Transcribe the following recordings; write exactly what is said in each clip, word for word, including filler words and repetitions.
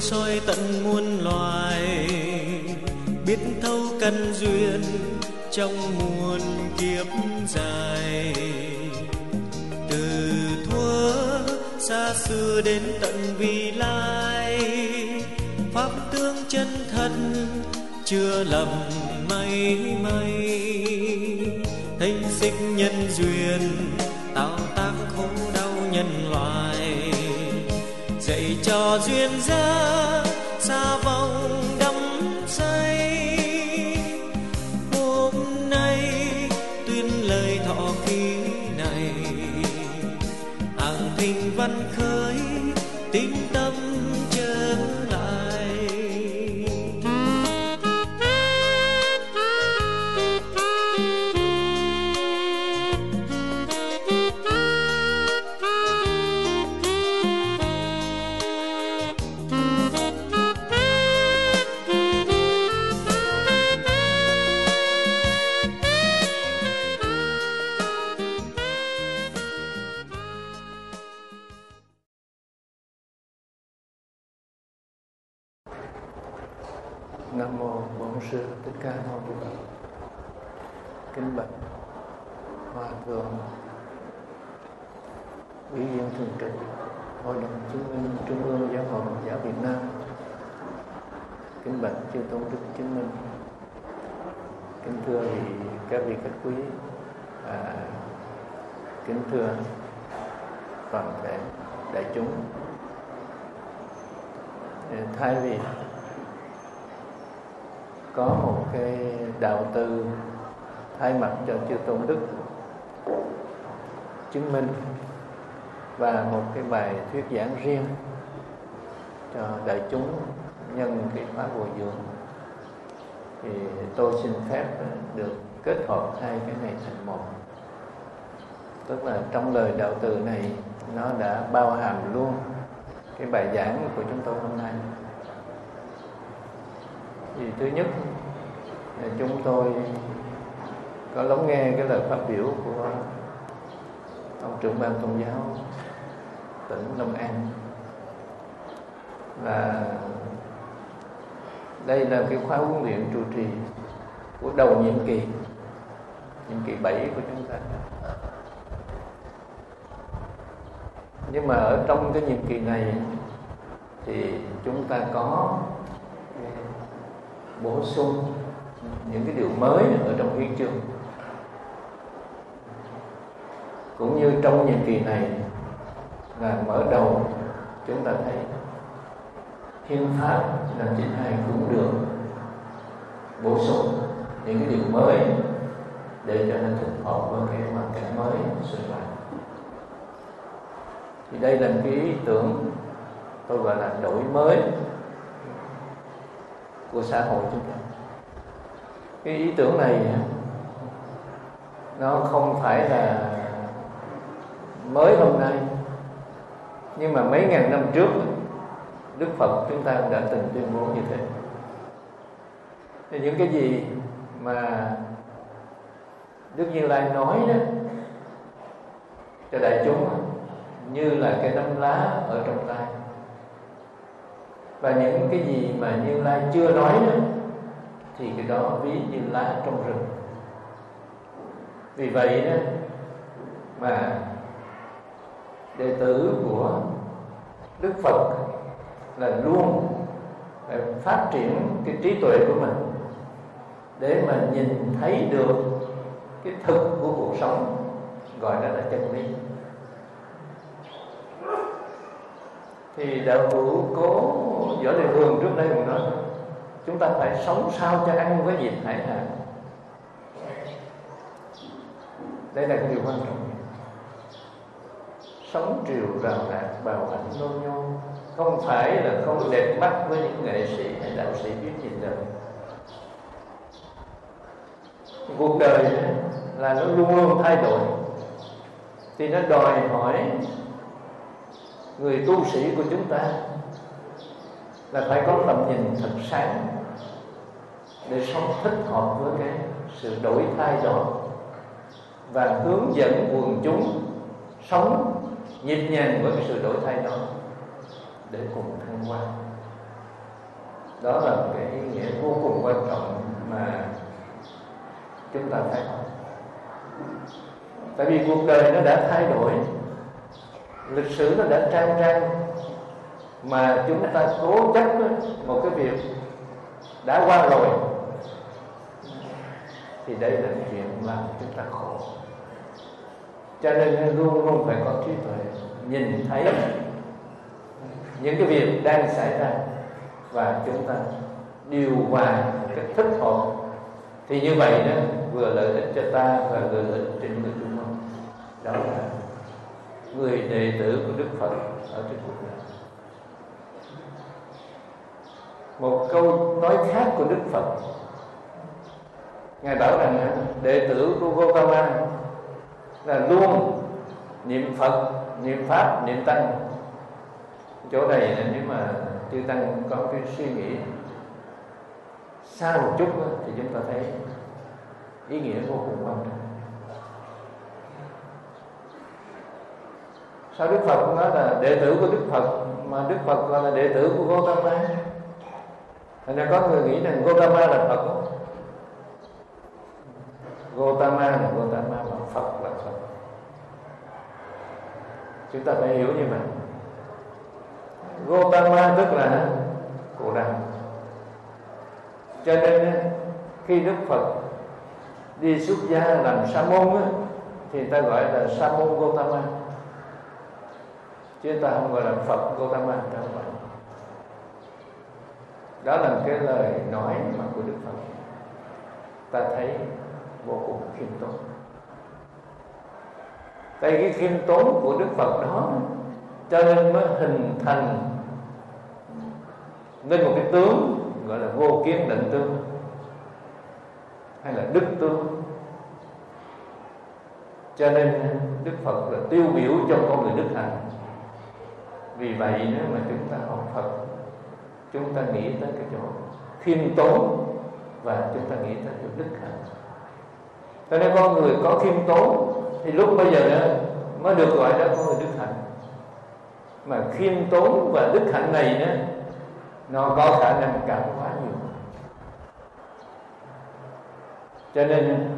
soi tận muôn loài, biết thấu căn duyên trong muôn kiếp dài. Từ thuở xa xưa đến tận vị lai, pháp tướng chân thật chưa lầm may may. Thấy xích nhân duyên tạo tác khổ đau nhân loại, dạy cho duyên gia xa vòng đắm say. Hôm nay tuyên lời thọ ký này, hàng thinh văn khởi tín tâm trở lại. Nam mô Bổn Sư Thích Ca Mâu Ni Phật. Kính bạch Hòa thượng Ủy viên thường trực Hội đồng Chứng minh Trung ương Giáo hội Phật giáo Việt Nam. Kính bạch chư tôn đức chứng minh. Kính thưa vị các vị khách quý và kính thưa toàn thể đại chúng. Thay vì có một cái đạo từ thay mặt cho chư tôn đức chứng minh và một cái bài thuyết giảng riêng cho đại chúng nhân cái khóa bồi dưỡng, thì tôi xin phép được kết hợp hai cái này thành một. Tức là trong lời đạo từ này nó đã bao hàm luôn cái bài giảng của chúng tôi hôm nay. Thì thứ nhất là chúng tôi có lắng nghe cái lời phát biểu của ông trưởng ban tôn giáo tỉnh Long An, và đây là cái khóa huấn luyện trụ trì của đầu nhiệm kỳ, nhiệm kỳ bảy của chúng ta. Nhưng mà ở trong cái nhiệm kỳ này thì chúng ta có bổ sung những cái điều mới ở trong hiến chương. Cũng như trong nhiệm kỳ này là mở đầu chúng ta thấy hiến pháp năm chín hai cũng được bổ sung những cái điều mới để cho nó thích hợp với cái hoàn cảnh mới sinh hoạt. Thì đây là cái ý tưởng tôi gọi là đổi mới của xã hội chúng ta. Cái ý tưởng này nó không phải là mới hôm nay, nhưng mà mấy ngàn năm trước Đức Phật chúng ta đã từng tuyên bố như thế. Thì những cái gì mà Đức Như Lai nói đó cho đại chúng như là cái nắm lá ở trong tay, và những cái gì mà Như Lai chưa nói đó thì cái đó ví như lá trong rừng. Vì vậy đó mà đệ tử của Đức Phật là luôn phát triển cái trí tuệ của mình để mà nhìn thấy được cái thực của cuộc sống, gọi đó là chân lý. Thì đạo hữu Cố Võ Đại Thường trước đây cũng nói chúng ta phải sống sao cho ăn với dịp hải hạn. Đây là cái điều quan trọng. Sống triều rào rạc, bào ảnh nô nhô, không phải là không đẹp mắt với những nghệ sĩ hay đạo sĩ biết nhìn đời. Cuộc đời là nó luôn luôn thay đổi, thì nó đòi hỏi người tu sĩ của chúng ta là phải có tầm nhìn thật sáng để sống thích hợp với cái sự đổi thay đó, và hướng dẫn quần chúng sống nhịp nhàng với cái sự đổi thay đó để cùng thăng hoa. Đó là cái ý nghĩa vô cùng quan trọng mà chúng ta thấy. Tại vì cuộc đời nó đã thay đổi, lịch sử nó đã trang trang, mà chúng ta cố chấp một cái việc đã qua rồi, thì đây là chuyện làm chúng ta khổ. Cho nên luôn luôn phải có trí tuệ, nhìn thấy những cái việc đang xảy ra và chúng ta điều hòa một cách thích hợp. Thì như vậy đó, vừa lợi ích cho ta và vừa lợi ích cho người chung quanh. Đó là người đệ tử của Đức Phật ở trên cuộc đời. Một câu nói khác của Đức Phật, Ngài bảo rằng đệ tử của Gotama là luôn niệm Phật, niệm Pháp, niệm Tăng. Chỗ này nếu mà chư Tăng có cái suy nghĩ xa một chút thì chúng ta thấy ý nghĩa vô cùng quan trọng. Sao Đức Phật nói là đệ tử của Đức Phật mà Đức Phật gọi là đệ tử của Gotama? Thành ra có người nghĩ rằng Gotama là Phật đó. Gotama là Gotama, mà Phật là Phật. Chúng ta phải hiểu như vậy. Gotama tức là Cổ Đàm. Cho nên khi Đức Phật đi xuất gia làm sa môn á, thì ta gọi là sa môn Gotama, chứ ta không gọi là Phật Gotama. Ta không gọi. Đó là cái lời nói mà của Đức Phật, ta thấy vô cùng khiêm tốn. Tại cái khiêm tốn của Đức Phật đó, cho nên mới hình thành nên một cái tướng gọi là vô kiến định tướng, hay là đức tướng. Cho nên Đức Phật là tiêu biểu cho con người đức hạnh. Vì vậy nếu mà chúng ta học Phật, chúng ta nghĩ tới cái chỗ khiêm tốn và chúng ta nghĩ tới cái đức hạnh. Cho nên con người có khiêm tốn thì lúc bây giờ đó mới được gọi là con người đức hạnh. Mà khiêm tốn và đức hạnh này đó, nó có khả năng cảm hóa nhiều. Cho nên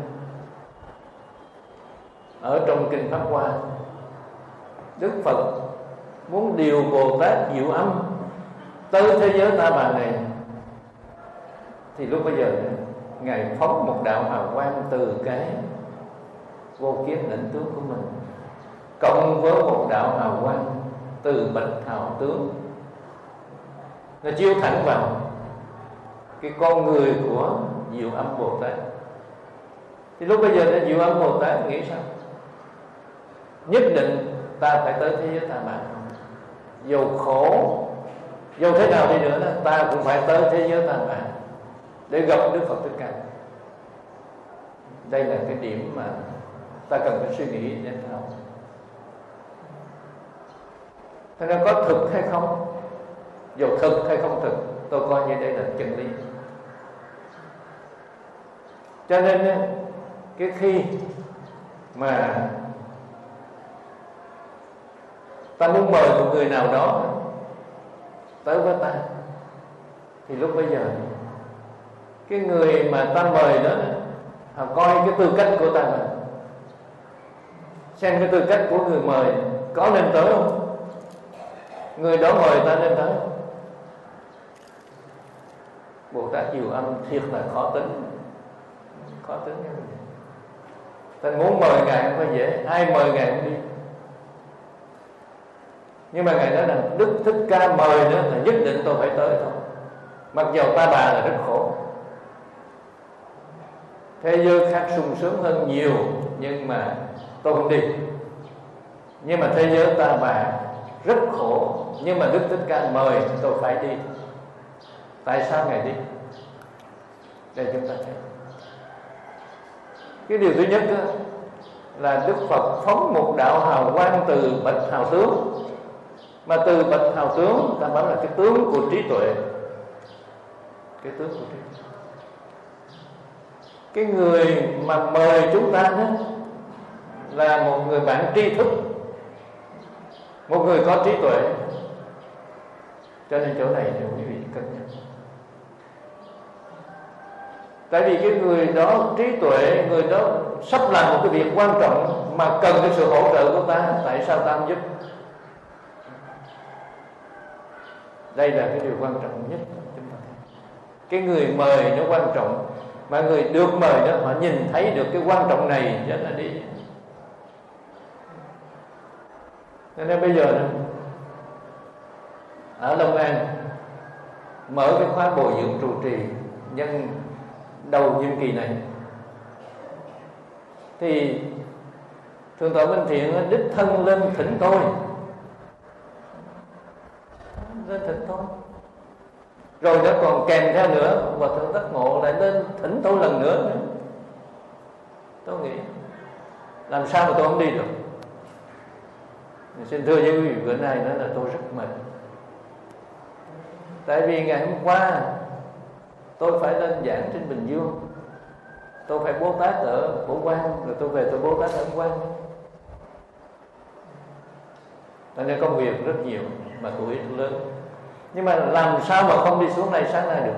ở trong Kinh Pháp Hoa, Đức Phật muốn điều Bồ Tát Diệu Âm tới thế giới ta bà này, thì lúc bây giờ Ngài phóng một đạo hào quang từ cái vô kiến định tướng của mình, cộng với một đạo hào quang từ bạch hào tướng, nó chiếu thẳng vào cái con người của Diệu Âm Bồ Tát. Thì lúc bây giờ Diệu Âm Bồ Tát nghĩ sao? Nhất định ta phải tới thế giới ta bà. Dù khổ, dù thế nào đi nữa đó, ta cũng phải tới thế giới ta bà để gặp Đức Phật Thích Ca. Đây là cái điểm mà ta cần phải suy nghĩ đến thao. Thế nên có thực hay không, dù thực hay không thực, tôi coi như đây là chân lý. Cho nên cái khi mà ta muốn mời một người nào đó tới với ta, thì lúc bây giờ cái người mà ta mời đó, họ coi cái tư cách của ta là xem cái tư cách của người mời có nên tới không, người đó mời ta nên tới. Bồ Tát Diệu Âm thiệt là khó tính, khó tính như vậy. Ta muốn mời Ngài không phải dễ, ai mời Ngài cũng đi. Nhưng mà Ngài nói rằng Đức Thích Ca mời nữa là nhất định tôi phải tới thôi, mặc dầu ta bà là rất khổ. Thế giới khác sung sướng hơn nhiều, nhưng mà tôi không đi. Nhưng mà thế giới ta bà rất khổ, nhưng mà Đức Thích Ca mời tôi phải đi. Tại sao Ngài đi? Đây chúng ta thấy. Cái điều thứ nhất đó, là Đức Phật phóng một đạo hào quang từ bạch hào tướng. Mà từ bạch hào tướng ta nói là cái tướng của trí tuệ. Cái tướng của trí tuệ. Cái người mà mời chúng ta đó là một người bạn tri thức, một người có trí tuệ. Cho nên chỗ này thì quý vị cân nhắc. Tại vì cái người đó trí tuệ, người đó sắp làm một cái việc quan trọng mà cần cái sự hỗ trợ của ta, tại sao ta không giúp? Đây là cái điều quan trọng nhất chúng ta. Cái người mời nó quan trọng, mà người được mời đó họ nhìn thấy được cái quan trọng này cho nên đi. Nên bây giờ đó, ở Long An mở cái khóa bồi dưỡng trụ trì nhân đầu nhiệm kỳ này, thì Thượng tọa Minh Thiện đích thân lên thỉnh tôi, lên thỉnh tôi, rồi nó còn kèm theo nữa và Thượng Giác Ngộ lại lên thỉnh tôi lần nữa nữa. Tôi nghĩ làm sao mà tôi không đi được. Xin thưa với quý vị, bữa nay đó là tôi rất mệt. Tại vì ngày hôm qua tôi phải lên giảng trên Bình Dương, tôi phải Bố Tát ở Phổ Quang, rồi tôi về tôi Bố Tát ở Ấn Quang. Cho nên công việc rất nhiều mà tuổi lớn. Nhưng mà làm sao mà không đi xuống này sáng nay được?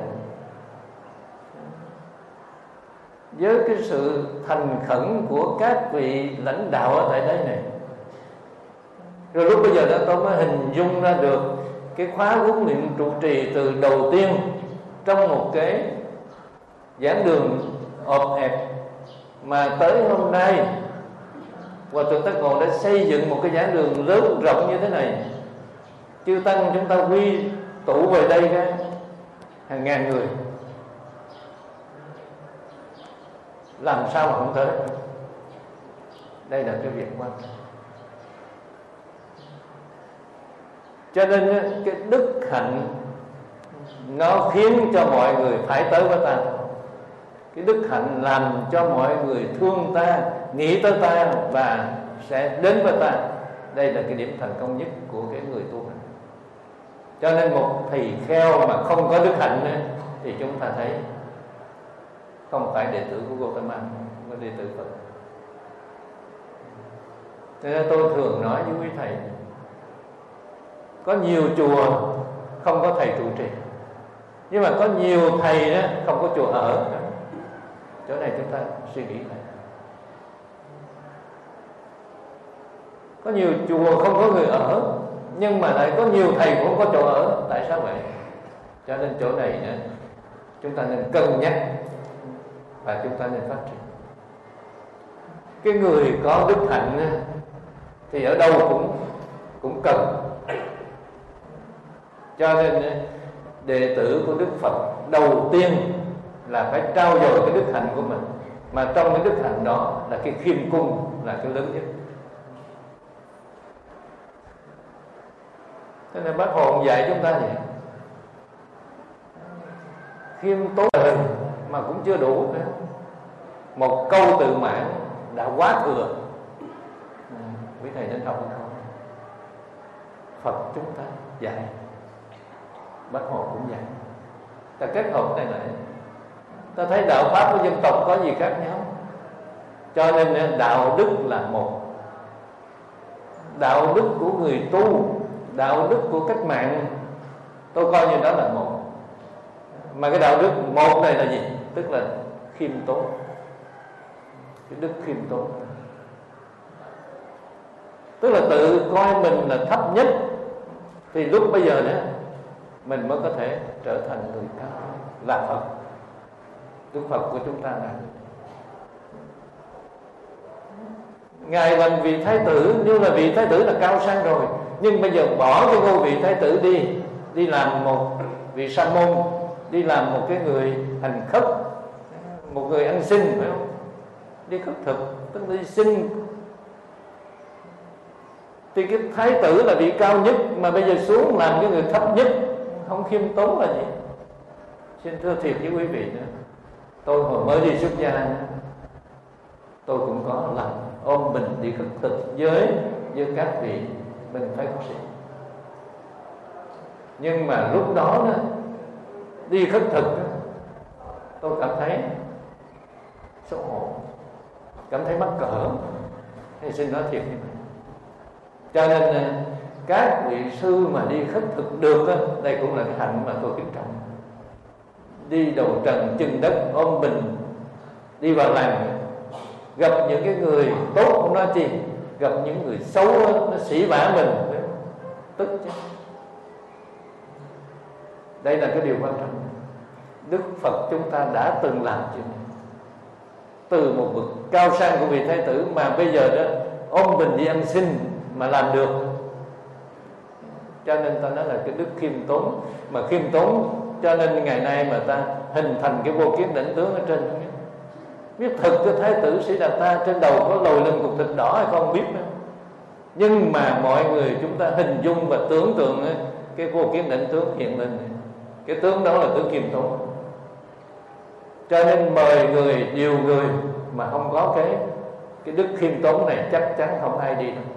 Với cái sự thành khẩn của các vị lãnh đạo ở tại đây này, rồi lúc bây giờ đó tôi mới hình dung ra được cái khóa huấn luyện trụ trì từ đầu tiên trong một cái giảng đường ọp ẹp, mà tới hôm nay Hòa Thượng Giác Ngộ đã xây dựng một cái giảng đường lớn rộng như thế này. Chư tăng chúng ta quy tụ về đây cái hàng ngàn người, làm sao mà không tới? Đây là cái việc quan trọng. Cho nên cái đức hạnh nó khiến cho mọi người phải tới với ta. Cái đức hạnh làm cho mọi người thương ta, nghĩ tới ta và sẽ đến với ta. Đây là cái điểm thành công nhất của cái người tu hành. Cho nên một thầy kheo mà không có đức hạnh ấy, thì chúng ta thấy không phải đệ tử của Gautama, không có đệ tử Phật. Cho nên tôi thường nói với quý thầy, có nhiều chùa không có thầy trụ trì, nhưng mà có nhiều thầy đó không có chùa ở. Chỗ này chúng ta suy nghĩ lại. Có nhiều chùa không có người ở, nhưng mà lại có nhiều thầy cũng không có chỗ ở. Tại sao vậy? Cho nên chỗ này nữa, chúng ta nên cân nhắc và chúng ta nên phát triển. Cái người có đức hạnh thì ở đâu cũng cũng cần. Cho nên đệ tử của Đức Phật đầu tiên là phải trao dồi cái đức hạnh của mình, mà trong cái đức hạnh đó là cái khiêm cung là cái lớn nhất. Thế nên Bác Hồ dạy chúng ta vậy, khiêm tốn mà cũng chưa đủ nữa. Một câu tự mãn đã quá thừa. Quý thầy nên học không? Phật chúng ta dạy, Bác Hồ cũng dạy. Ta kết hợp này lại, ta thấy đạo pháp của dân tộc có gì khác nhau. Cho nên đạo đức là một. Đạo đức của người tu, đạo đức của cách mạng, tôi coi như đó là một. Mà cái đạo đức một này là gì? Tức là khiêm tốn. Cái đức khiêm tốn, tức là tự coi mình là thấp nhất, thì lúc bây giờ đó mình mới có thể trở thành người cao, là Phật. Đức Phật của chúng ta là Ngài làm vị thái tử, nhưng là vị thái tử là cao sang rồi, nhưng bây giờ bỏ cái ngôi vị thái tử đi, đi làm một vị sa môn, đi làm một cái người hành khất, một người ăn xin, phải không? Đi khất thực, tức là đi xin. Thì cái thái tử là vị cao nhất, mà bây giờ xuống làm cái người thấp nhất, không khiêm tốn là gì? Xin thưa thiệt với quý vị nữa, tôi hồi mới đi xuất gia, tôi cũng có làm ôm mình đi khất thực với với các vị bên phái Phật sĩ. Nhưng mà lúc đó, đó đi khất thực đó, tôi cảm thấy xấu hổ, cảm thấy mắc cỡ. Thì xin nói thiệt như vậy. Cho nên các vị sư mà đi khất thực được đó, đây cũng là cái hạnh mà tôi kính trọng. đi đầu trần chân đất ôm bình, đi vào làng gặp những cái người tốt không nói chi, gặp những người xấu nó sỉ vả mình tức chứ. Đây là cái điều quan trọng. Đức Phật chúng ta đã từng làm chuyện này, từ một bậc cao sang của vị Thái tử mà bây giờ đó ôm bình đi ăn xin mà làm được. Cho nên ta nói là cái đức khiêm tốn. Mà khiêm tốn cho nên ngày nay mà ta hình thành cái vô kiến đảnh tướng ở trên. Biết thực cái Thái tử Sĩ Đạt Ta trên đầu có lồi lên cục thịt đỏ hay không biết nữa. Nhưng mà mọi người chúng ta hình dung và tưởng tượng ấy, cái vô kiến đảnh tướng hiện lên này. Cái tướng đó là tướng khiêm tốn. Cho nên mời người, điều người mà không có cái cái đức khiêm tốn này chắc chắn không ai đi đâu.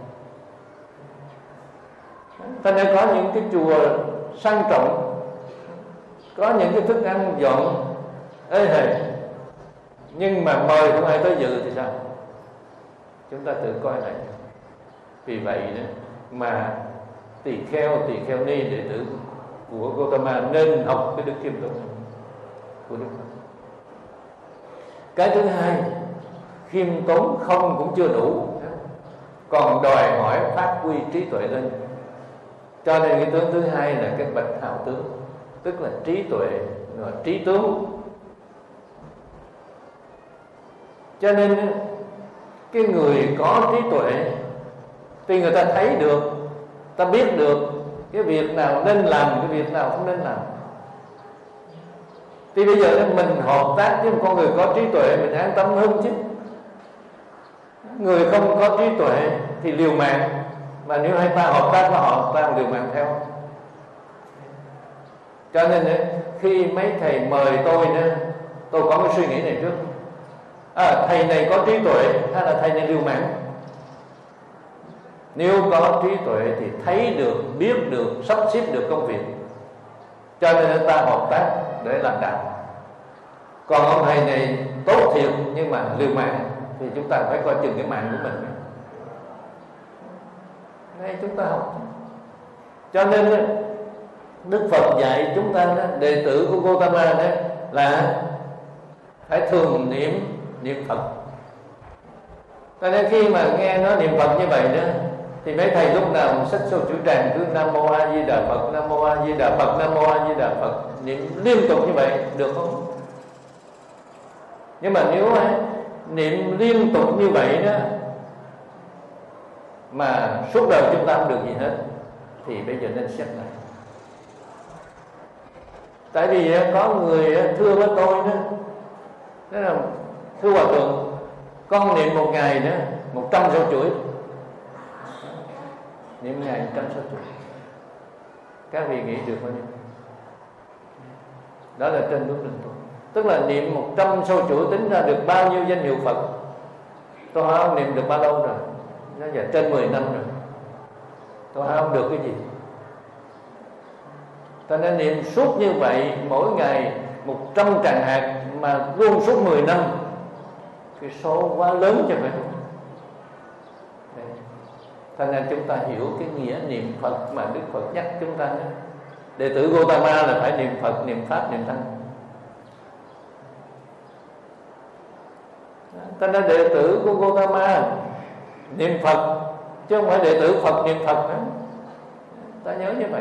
Ta nên có những cái chùa sang trọng, có những cái thức ăn dọn ê hề, nhưng mà mời không ai tới dự thì sao? Chúng ta tự coi lại. Vì vậy đó mà tỳ kheo, tỳ kheo ni đệ tử của Gotama nên học cái đức khiêm tốn của Đức Phật. Cái thứ hai, khiêm tốn không cũng chưa đủ, còn đòi hỏi phát huy trí tuệ lên. Cho nên cái tướng thứ hai là cái bậc hào tướng, tức là trí tuệ, là trí tướng. Cho nên cái người có trí tuệ thì người ta thấy được, ta biết được cái việc nào nên làm, cái việc nào không nên làm. Thì bây giờ mình hợp tác với một con người có trí tuệ, mình an tâm hơn chứ. Người không có trí tuệ thì liều mạng, mà nếu hai ta hợp tác với họ, ta liều mạng theo. Cho nên khi mấy thầy mời tôi đó, tôi có cái suy nghĩ này trước. À, thầy này có trí tuệ hay là thầy này liều mạng? Nếu có trí tuệ thì thấy được, biết được, sắp xếp được công việc, cho nên ta hợp tác để làm đạo. Còn ông thầy này tốt thiệt nhưng mà liều mạng thì chúng ta phải coi chừng cái mạng của mình. Đây chúng ta học. Cho nên Đức Phật dạy chúng ta đó, đệ tử của Gotama đó là phải thường niệm niệm Phật. Cho nên khi mà nghe nó niệm Phật như vậy đó, thì mấy thầy lúc nào sách sâu chữ tràng cứ Nam Mô A Di Đà Phật, Nam Mô A Di Đà Phật, Nam Mô A Di Đà Phật, niệm liên tục như vậy được không? Nhưng mà nếu niệm liên tục như vậy đó mà suốt đời chúng ta không được gì hết, thì bây giờ nên xét lại. Tại vì có người thưa với tôi đó, đó là thưa Hòa Thượng, con niệm một ngày đó một trăm sâu chuỗi, niệm ngày một trăm sâu chuỗi, các vị nghĩ được bao nhiêu? Đó là trên đúng định thôi. Tức là niệm một trăm sâu chuỗi tính ra được bao nhiêu danh hiệu Phật? Tôi hỏi ông niệm được bao lâu rồi? Nó giờ trên mười năm rồi. Tôi hỏi ông được cái gì? Ta nên niệm suốt như vậy, mỗi ngày một trăm tràng hạt mà luôn suốt mười năm. Cái số quá lớn cho phải không? Thành nên chúng ta hiểu cái nghĩa niệm Phật mà Đức Phật nhắc chúng ta đó. Đệ tử Gotama là phải niệm Phật, niệm Pháp, niệm Tăng. Thành nên đệ tử của Gotama niệm Phật, chứ không phải đệ tử Phật niệm Phật nữa. Ta nhớ như vậy.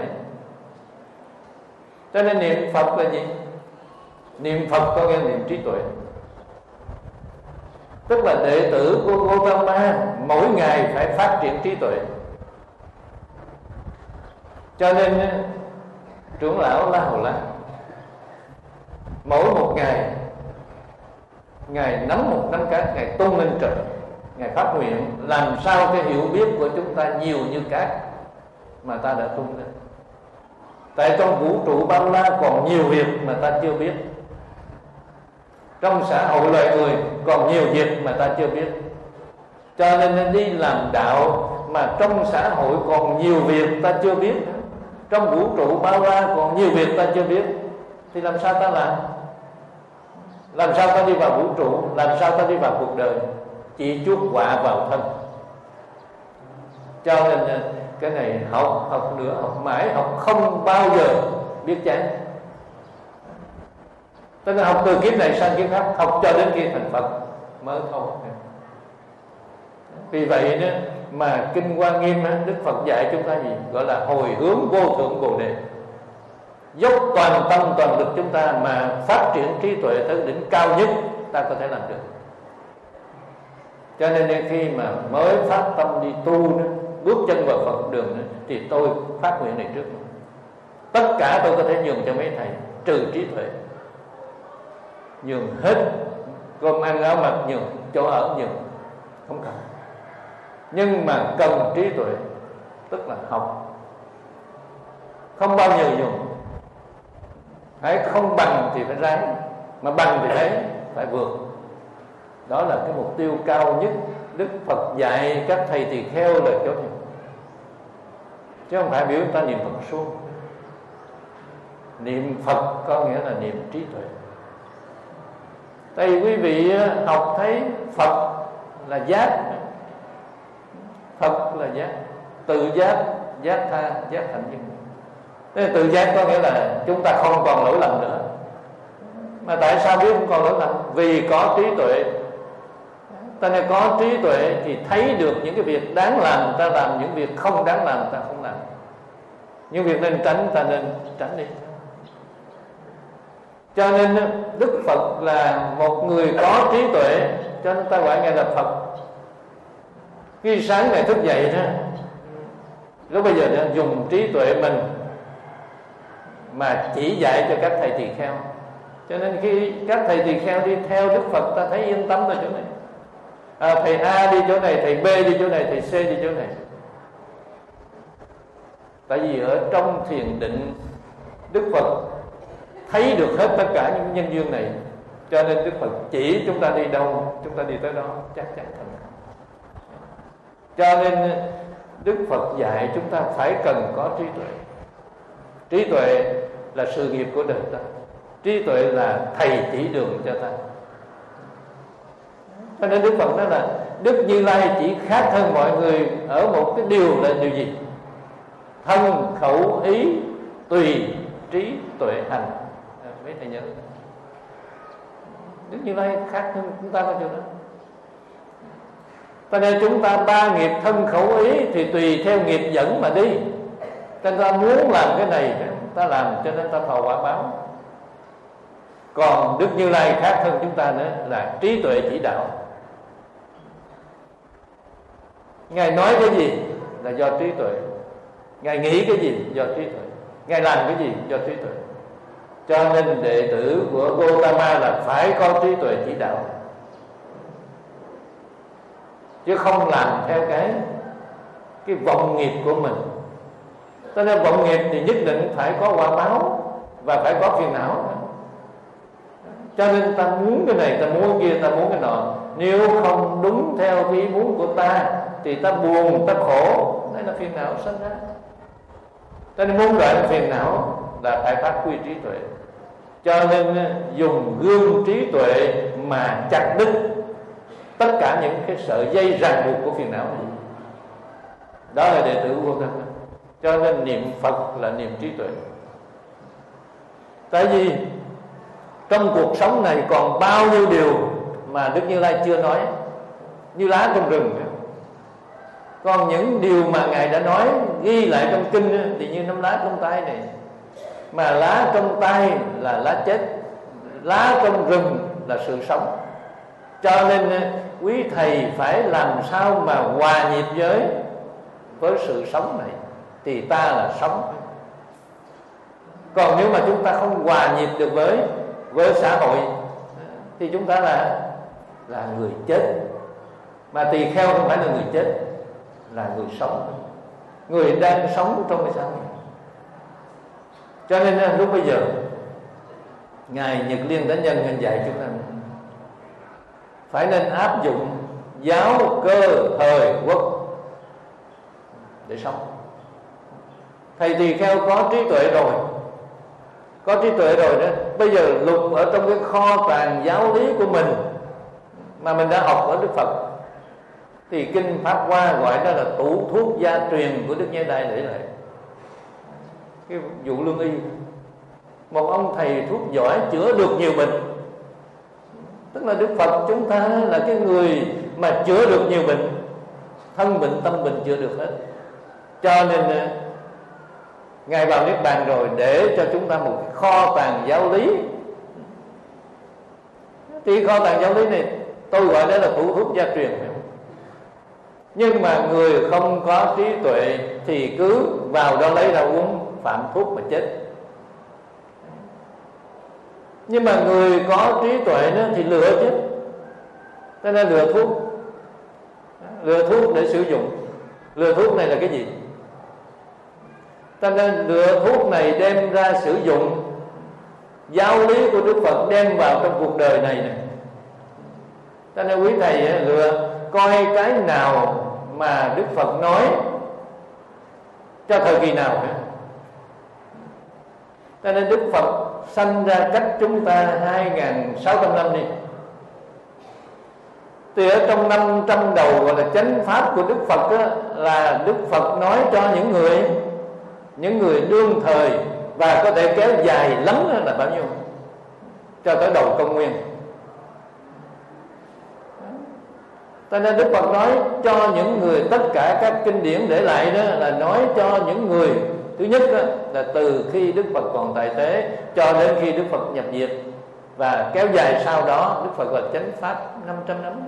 Cho nên niệm Phật là gì? Niệm Phật có nghĩa là niệm trí tuệ. Tức là đệ tử của Gotama mỗi ngày phải phát triển trí tuệ. Cho nên trưởng lão La Hầu La mỗi một ngày Ngài nắm một nắm cát, Ngài tung lên trời, Ngài phát nguyện làm sao cái hiểu biết của chúng ta nhiều như cát mà ta đã tung lên. Tại trong vũ trụ bao la còn nhiều việc mà ta chưa biết, trong xã hội loài người còn nhiều việc mà ta chưa biết. Cho nên đi làm đạo mà trong xã hội còn nhiều việc ta chưa biết, trong vũ trụ bao la còn nhiều việc ta chưa biết, thì làm sao ta làm? Làm sao ta đi vào vũ trụ? Làm sao ta đi vào cuộc đời? Chỉ chuốc họa vào thân. Cho nên cái này học, học nữa, học mãi, học không bao giờ biết chán. Tức là học từ kiếp này sang kiếp khác, học cho đến khi thành Phật mới thôi. Vì vậy đó mà Kinh Hoa Nghiêm Đức Phật dạy chúng ta gì? Gọi là hồi hướng vô thượng Bồ Đề. Dốc toàn tâm toàn lực chúng ta mà phát triển trí tuệ tới đỉnh cao nhất ta có thể làm được. Cho nên khi mà mới phát tâm đi tu đó, bước chân vào Phật đường đó, thì tôi phát nguyện này trước. Tất cả tôi có thể nhường cho mấy thầy, trừ trí tuệ. Nhường hết, cơm ăn áo mặc nhường, chỗ ở nhường, không cần. Nhưng mà cần trí tuệ, tức là học, không bao giờ nhường. Hãy không bằng thì phải ráng, mà bằng thì thấy phải vượt. Đó là cái mục tiêu cao nhất Đức Phật dạy các thầy tỳ kheo là chỗ này. Chứ không phải biểu ta niệm Phật suông. Niệm Phật có nghĩa là niệm trí tuệ. Tại vì quý vị học thấy Phật là giác, Phật là giác, tự giác, giác tha, giác hạnh nhân. Thế tự giác có nghĩa là chúng ta không còn lỗi lầm nữa. Mà tại sao biết không còn lỗi lầm? Vì có trí tuệ. Ta nên có trí tuệ thì thấy được những cái việc đáng làm ta làm, những việc không đáng làm ta không làm. Những việc nên tránh ta nên tránh đi. Cho nên Đức Phật là một người có trí tuệ, cho nên ta gọi Ngài là Phật. Khi sáng Ngài thức dậy đó, lúc bây giờ đã dùng trí tuệ mình mà chỉ dạy cho các thầy tỳ kheo. Cho nên khi các thầy tỳ kheo đi theo Đức Phật, ta thấy yên tâm ở chỗ này. À, thầy A đi chỗ này, thầy B đi chỗ này, thầy C đi chỗ này. Tại vì ở trong thiền định, Đức Phật thấy được hết tất cả những nhân duyên này. Cho nên Đức Phật chỉ chúng ta đi đâu, chúng ta đi tới đó chắc chắn thành. Cho nên Đức Phật dạy chúng ta phải cần có trí tuệ. Trí tuệ là sự nghiệp của đời ta. Trí tuệ là thầy chỉ đường cho ta. Cho nên Đức Phật nói là Đức Như Lai chỉ khác hơn mọi người ở một cái điều là điều gì? Thân, khẩu, ý, tùy, trí, tuệ, hành. À, mấy thầy nhớ. Đức Như Lai khác hơn chúng ta có điều đó. Cho nên chúng ta ba nghiệp thân, khẩu, ý thì tùy theo nghiệp dẫn mà đi. Cho nên ta muốn làm cái này ta làm, cho nên ta thọ quả báo. Còn Đức Như Lai khác hơn chúng ta nữa là trí tuệ chỉ đạo. Ngài nói cái gì là do trí tuệ, Ngài nghĩ cái gì do trí tuệ, Ngài làm cái gì do trí tuệ. Cho nên đệ tử của Gotama là phải có trí tuệ chỉ đạo, chứ không làm theo cái cái vọng nghiệp của mình. Cho nên vọng nghiệp thì nhất định phải có quả báo và phải có phiền não. Cho nên ta muốn cái này, ta muốn cái kia, ta muốn cái nọ. Nếu không đúng theo cái ý muốn của ta thì ta buồn, ta khổ. Đây là phiền não sinh ra. Cho nên muốn đoạn phiền não là phải phát huy trí tuệ. Cho nên dùng gương trí tuệ mà chặt đứt tất cả những cái sợi dây ràng buộc của phiền não này. Đó là đệ tử vô Gotama. Cho nên niệm Phật là niệm trí tuệ. Tại vì trong cuộc sống này còn bao nhiêu điều mà Đức Như Lai chưa nói, như lá trong rừng. Còn những điều mà Ngài đã nói, ghi lại trong kinh thì như nắm lá trong tay này. Mà lá trong tay là lá chết, lá trong rừng là sự sống. Cho nên quý thầy phải làm sao mà hòa nhịp với với sự sống này thì ta là sống. Còn nếu mà chúng ta không hòa nhịp được với với xã hội thì chúng ta là là người chết. Mà tỳ kheo không phải là người chết, là người sống, người đang sống trong cái xã hội. Cho nên lúc bây giờ Ngài Nhật Liên Thánh Nhân Ngài dạy chúng ta phải nên áp dụng giáo cơ thời quốc để sống. Thầy tỳ kheo có trí tuệ rồi, có trí tuệ rồi đó. Bây giờ lục ở trong cái kho tàng giáo lý của mình mà mình đã học ở Đức Phật thì kinh Pháp Hoa gọi đó là tủ thuốc gia truyền của Đức Như Lai để lại. Cái vụ lương y một ông thầy thuốc giỏi chữa được nhiều bệnh. Tức là Đức Phật chúng ta là cái người mà chữa được nhiều bệnh, thân bệnh tâm bệnh chữa được hết. Cho nên Ngài vào Niết Bàn rồi để cho chúng ta một cái kho tàng giáo lý. Thì kho tàng giáo lý này tôi gọi đó là tủ thuốc gia truyền. Nhưng mà người không có trí tuệ thì cứ vào đó lấy ra uống, phạm thuốc mà chết. Nhưng mà người có trí tuệ đó thì lựa chứ. Cho nên lựa thuốc, lựa thuốc để sử dụng. Lựa thuốc này là cái gì? Cho nên lựa thuốc này đem ra sử dụng. Giáo lý của Đức Phật đem vào trong cuộc đời này này. Cho nên quý thầy lựa coi cái nào mà Đức Phật nói cho thời kỳ nào nữa. Cho nên Đức Phật sanh ra cách chúng ta hai nghìn sáu trăm năm đi. Thì ở trong năm trăm đầu gọi là chánh pháp của Đức Phật đó, là Đức Phật nói cho những người những người đương thời, và có thể kéo dài lắm là bao nhiêu, cho tới đầu công nguyên. Cho nên Đức Phật nói cho những người, tất cả các kinh điển để lại đó là nói cho những người. Thứ nhất đó, là từ khi Đức Phật còn tại thế cho đến khi Đức Phật nhập diệt, và kéo dài sau đó Đức Phật là chánh pháp năm trăm năm.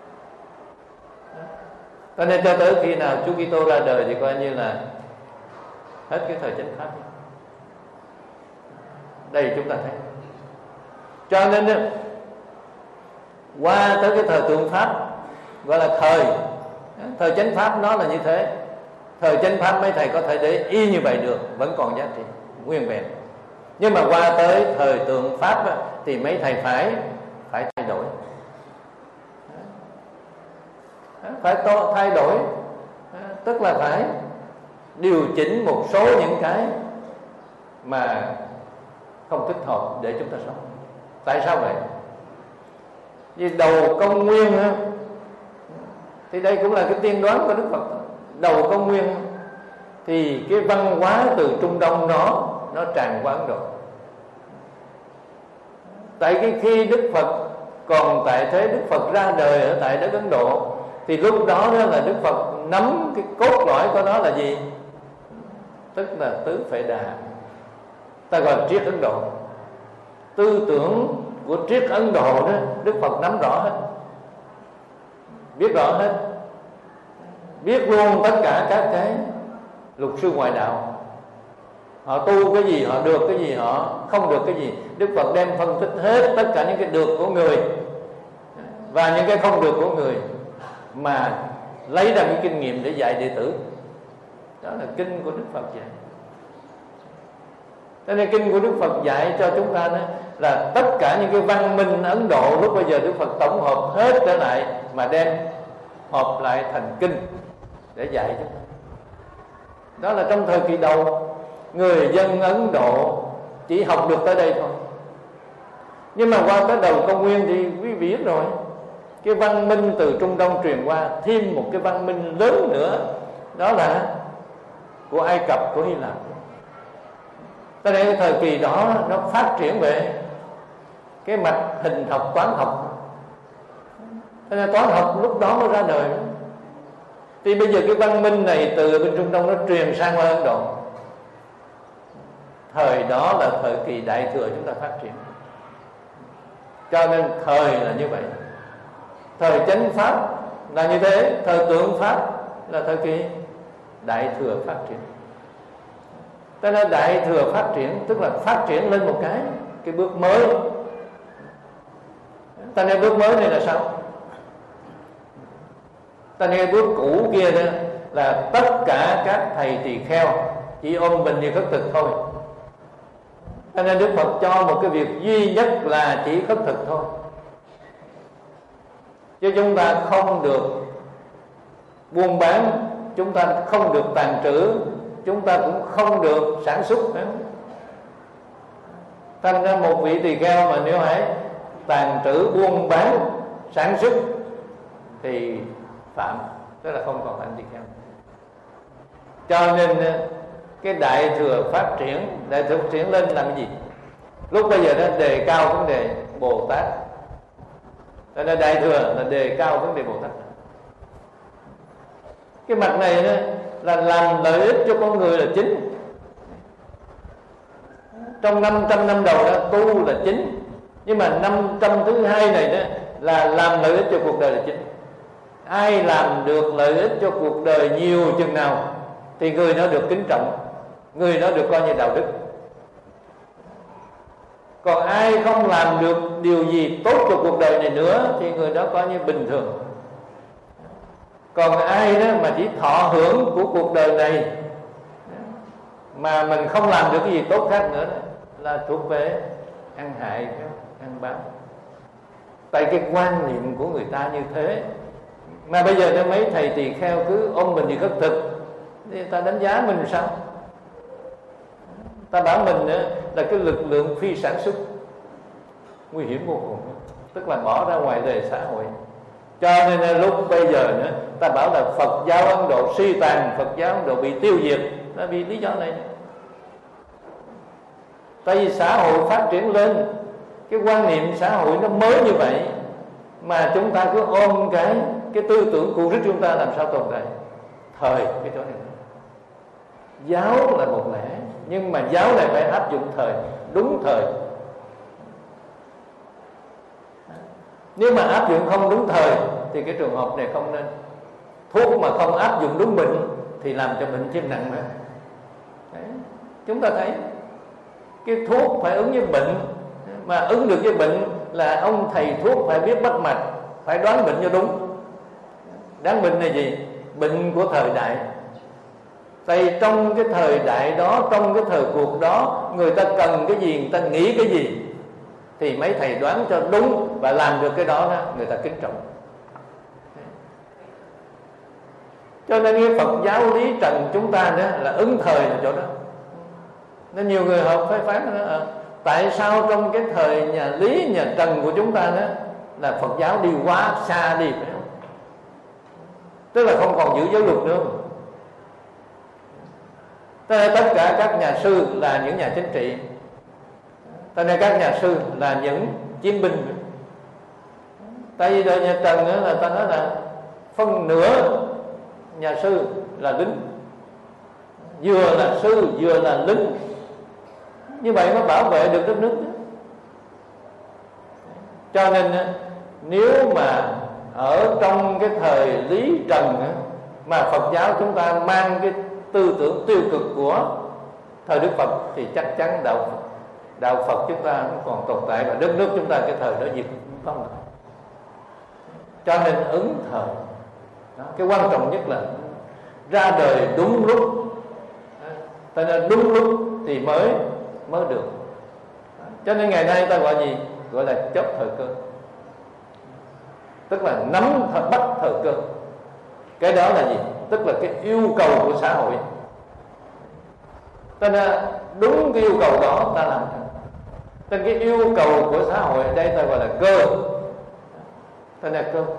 Cho nên cho tới khi nào Chúa Kitô ra đời thì coi như là hết cái thời chánh pháp. Đây chúng ta thấy. Cho nên qua tới cái thời tượng pháp, gọi là thời thời chánh pháp, nó là như thế. Thời chánh pháp mấy thầy có thể để y như vậy được, vẫn còn giá trị nguyên vẹn. Nhưng mà qua tới thời tượng pháp á, thì mấy thầy phải phải thay đổi, phải to thay đổi, tức là phải điều chỉnh một số những cái mà không thích hợp để chúng ta sống. Tại sao vậy? Vì đầu công nguyên á, thì đây cũng là cái tiên đoán của Đức Phật. Đầu công nguyên thì cái văn hóa từ Trung Đông nó nó tràn qua Ấn Độ. Tại cái khi Đức Phật còn tại thế, Đức Phật ra đời ở tại đất Ấn Độ, thì lúc đó, đó là Đức Phật nắm cái cốt lõi của nó là gì? Tức là tứ Phệ Đà, ta gọi là triết Ấn Độ. Tư tưởng của triết Ấn Độ đó Đức Phật nắm rõ hết, biết rõ hết, biết luôn tất cả các cái lục sư ngoại đạo. Họ tu cái gì, họ được cái gì, họ không được cái gì. Đức Phật đem phân tích hết tất cả những cái được của người và những cái không được của người, mà lấy ra cái kinh nghiệm để dạy đệ tử. Đó là kinh của Đức Phật dạy. Cho nên kinh của Đức Phật dạy cho chúng ta đó là tất cả những cái văn minh Ấn Độ lúc bây giờ Đức Phật tổng hợp hết trở lại, mà đem hợp lại thành kinh để dạy chúng ta. Đó là trong thời kỳ đầu, người dân Ấn Độ chỉ học được tới đây thôi. Nhưng mà qua tới đầu công nguyên thì quý vị biết rồi, cái văn minh từ Trung Đông truyền qua, thêm một cái văn minh lớn nữa, đó là của Ai Cập, của Hy Lạp. Tới đây cái thời kỳ đó nó phát triển về cái mặt hình học, toán học. Cho nên toán học lúc đó mới ra đời. Thì bây giờ cái văn minh này từ bên Trung Đông nó truyền sang qua Ấn Độ. Thời đó là thời kỳ Đại Thừa chúng ta phát triển. Cho nên thời là như vậy. Thời chánh pháp là như thế, thời tượng pháp là thời kỳ Đại Thừa phát triển. Cho nên Đại Thừa phát triển tức là phát triển lên một cái cái bước mới. Cho nên bước mới này là sao? Cho nên cái bước cũ kia đó là tất cả các thầy tỳ kheo chỉ ôm bình như khất thực thôi. Cho nên Đức Phật cho một cái việc duy nhất là chỉ khất thực thôi, chứ chúng ta không được buôn bán, chúng ta không được tàn trữ, chúng ta cũng không được sản xuất. Thành ra một vị tỳ kheo mà nếu hãy tàn trữ, buôn bán, sản xuất thì phạm, tức là không còn thành tỳ kheo. Cho nên cái Đại Thừa phát triển, Đại Thừa phát triển lên làm gì? Lúc bây giờ nó đề cao vấn đề Bồ Tát, cho nên Đại Thừa là đề cao vấn đề Bồ Tát. Cái mặt này đó là làm lợi ích cho con người là chính. Trong năm trăm năm đầu đó tu là chính, nhưng mà năm trăm thứ hai này đó là làm lợi ích cho cuộc đời là chính. Ai làm được lợi ích cho cuộc đời nhiều chừng nào thì người đó được kính trọng, người đó được coi như đạo đức. Còn ai không làm được điều gì tốt cho cuộc đời này nữa thì người đó coi như bình thường. Còn ai đó mà chỉ thọ hưởng của cuộc đời này mà mình không làm được cái gì tốt khác nữa là thuộc về ăn hại, ăn bám. Tại cái quan niệm của người ta như thế. Mà bây giờ mấy thầy tỳ kheo cứ ôm mình thì khất thực, thì ta đánh giá mình sao? Ta bảo mình là cái lực lượng phi sản xuất, nguy hiểm vô cùng, tức là bỏ ra ngoài đời xã hội. Cho nên lúc bây giờ nữa ta bảo là Phật giáo Ấn Độ suy tàn, Phật giáo Ấn Độ bị tiêu diệt, là vì lý do này. Tại vì xã hội phát triển lên, cái quan niệm xã hội nó mới như vậy, mà chúng ta cứ ôm cái cái tư tưởng cũ rích, chúng ta làm sao tồn tại. Thời cái chỗ này, giáo là một lẽ, nhưng mà giáo này phải áp dụng thời, đúng thời. Nếu mà áp dụng không đúng thời thì cái trường hợp này không nên. Thuốc mà không áp dụng đúng bệnh thì làm cho bệnh thêm nặng nữa. Đấy. Chúng ta thấy cái thuốc phải ứng với bệnh, mà ứng được với bệnh là ông thầy thuốc phải biết bắt mạch, phải đoán bệnh cho đúng. Đoán bệnh là gì? Bệnh của thời đại. Tại trong cái thời đại đó, trong cái thời cuộc đó, người ta cần cái gì, người ta nghĩ cái gì thì mấy thầy đoán cho đúng và làm được cái đó, đó người ta kính trọng. Cho nên cái Phật giáo lý trần chúng ta đó là ứng thời là chỗ đó. Nên nhiều người họ phải phán đó, à, tại sao trong cái thời nhà Lý, nhà Trần của chúng ta đó là Phật giáo đi quá xa đi, phải không? Tức là không còn giữ giáo luật nữa. Tức là tất cả các nhà sư là những nhà chính trị, cho nên các nhà sư là những chiến binh. Tại vì đời nhà Trần nữa là ta nói là phân nửa nhà sư là lính, vừa là sư vừa là lính, như vậy mới bảo vệ được đất nước. Cho nên nếu mà ở trong cái thời Lý Trần mà Phật giáo chúng ta mang cái tư tưởng tiêu cực của thời Đức Phật thì chắc chắn đạo Phật, đạo Phật chúng ta cũng còn tồn tại, và đất nước chúng ta cái thời đó diệt vong. Cho nên ứng thời đó, cái quan trọng nhất là ra đời đúng lúc. Cho nên đúng lúc thì mới mới được. Cho nên ngày nay ta gọi gì? Gọi là chấp thời cơ, tức là nắm bắt thời cơ. Cái đó là gì? Tức là cái yêu cầu của xã hội. Cho nên đúng cái yêu cầu đó ta làm. Nên cái yêu cầu của xã hội ở đây ta gọi là cơ. Cho nên cơ.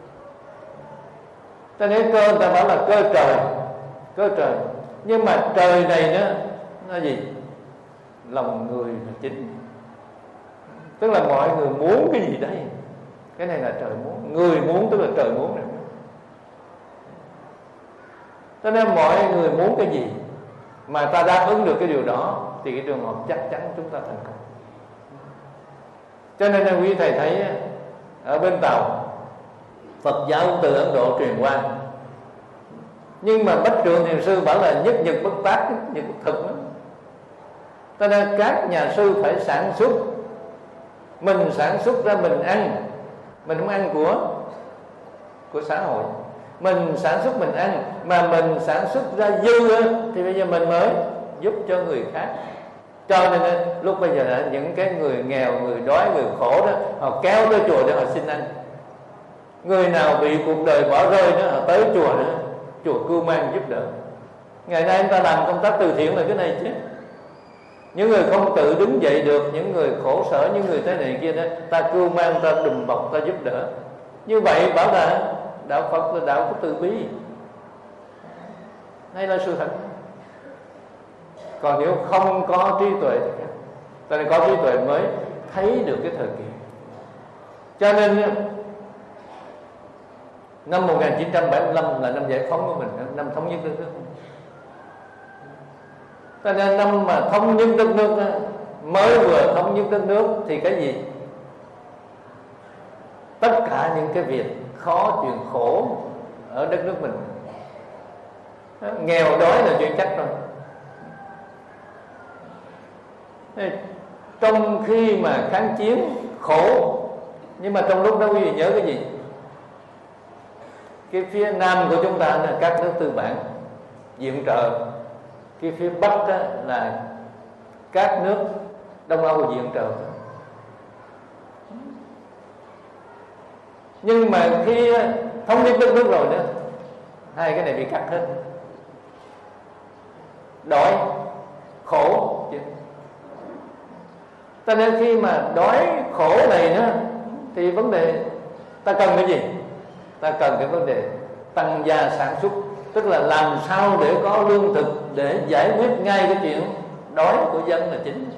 Cho nên cơ ta bảo là cơ trời, cơ trời. Nhưng mà trời này nữa nó gì? Lòng người là chính. Tức là mọi người muốn cái gì đây? Cái này là trời muốn. Người muốn tức là trời muốn này. Cho nên mọi người muốn cái gì mà ta đáp ứng được cái điều đó thì cái trường hợp chắc chắn chúng ta thành công. Cho nên là quý thầy thấy ở bên Tàu Phật giáo từ Ấn Độ truyền qua, nhưng mà Bách Trượng Thiền Sư bảo là nhất nhật bất tác, nhất bất thực đó. Cho nên các nhà sư phải sản xuất. Mình sản xuất ra mình ăn, mình không ăn của của xã hội. Mình sản xuất mình ăn, mà mình sản xuất ra dư thì bây giờ mình mới giúp cho người khác. Cho nên lúc bây giờ là những cái người nghèo, người đói, người khổ đó, họ kéo tới chùa để họ xin ăn. Người nào bị cuộc đời bỏ rơi đó, họ tới chùa đó, chùa cưu mang giúp đỡ. Ngày nay chúng ta làm công tác từ thiện là cái này chứ. Những người không tự đứng dậy được, những người khổ sở, những người thế này kia đó, ta cưu mang, ta đùm bọc, ta giúp đỡ. Như vậy bảo là đạo Phật là đạo của từ bi. Đây là sự thật. Còn nếu không có trí tuệ ta nên có trí tuệ mới thấy được cái thời kỳ. Cho nên năm một nghìn chín trăm bảy mươi lăm là năm giải phóng của mình, năm thống nhất đất nước. Cho nên năm mà thống nhất đất nước, mới vừa thống nhất đất nước thì cái gì? Tất cả những cái việc khó, chuyện khổ ở đất nước mình, nghèo đói là chuyện chắc rồi. Trong khi mà kháng chiến khổ, nhưng mà trong lúc đó quý vị nhớ cái gì? Cái phía nam của chúng ta là các nước tư bản viện trợ, cái phía bắc đó là các nước Đông Âu viện trợ. Nhưng mà khi thống nhất đất nước rồi nữa, hai cái này bị cắt hết. Đói, khổ. Cho nên khi mà đói khổ này nữa thì vấn đề ta cần cái gì? Ta cần cái vấn đề tăng gia sản xuất, tức là làm sao để có lương thực để giải quyết ngay cái chuyện đói của dân là chính.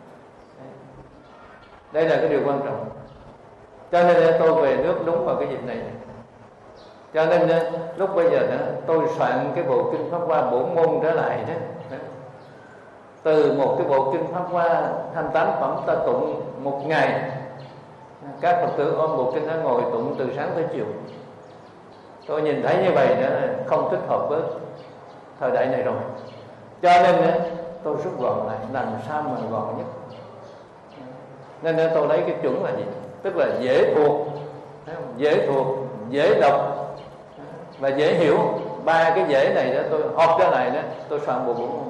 Đây là cái điều quan trọng. Cho nên tôi về nước đúng vào cái dịp này. Cho nên lúc bây giờ đó, tôi soạn cái bộ kinh Pháp Hoa bổn môn trở lại đó. Từ một cái bộ kinh Pháp Hoa hai mươi tám phẩm ta tụng một ngày. Các Phật tử ôm bộ kinh đó ngồi tụng từ sáng tới chiều. Tôi nhìn thấy như vậy đó không thích hợp với thời đại này rồi. Cho nên tôi rút gọn lại, làm sao mà gọn nhất. Nên tôi lấy cái chuẩn là gì? Tức là dễ thuộc, dễ thuộc, dễ đọc và dễ hiểu. Ba cái dễ này đó tôi họp ra lại đó, tôi soạn bộ bổn môn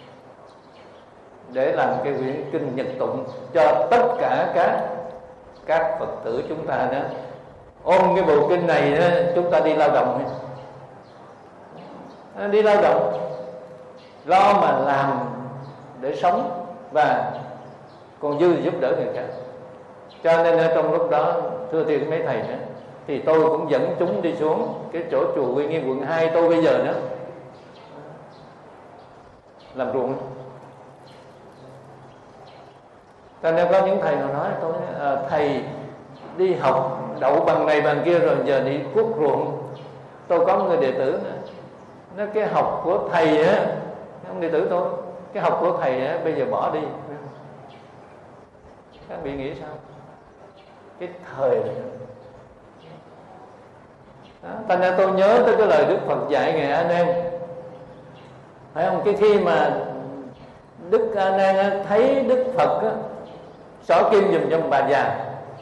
để làm cái quyển kinh nhật tụng cho tất cả các các Phật tử chúng ta đó. Ôm cái bộ kinh này đó, chúng ta đi lao động, đi lao động lo mà làm để sống và còn dư thì giúp đỡ người khác. Cho nên trong lúc đó thưa thiệt mấy thầy nữa, thì tôi cũng dẫn chúng đi xuống cái chỗ chùa Uy Nghiêm quận hai tôi bây giờ nữa làm ruộng. Cho nên có những thầy nào nói tôi à, thầy đi học đậu bằng này bằng kia rồi giờ đi cuốc ruộng. Tôi có một người đệ tử nữa, nói cái học của thầy á, ông đệ tử tôi, cái học của thầy á bây giờ bỏ đi. Các vị nghĩ sao? Cái thời đó. Thành ra tôi nhớ tới cái lời Đức Phật dạy Ngài A Nan, phải không? Cái khi mà Đức A Nan thấy Đức Phật á, xỏ kim giùm cho một bà già,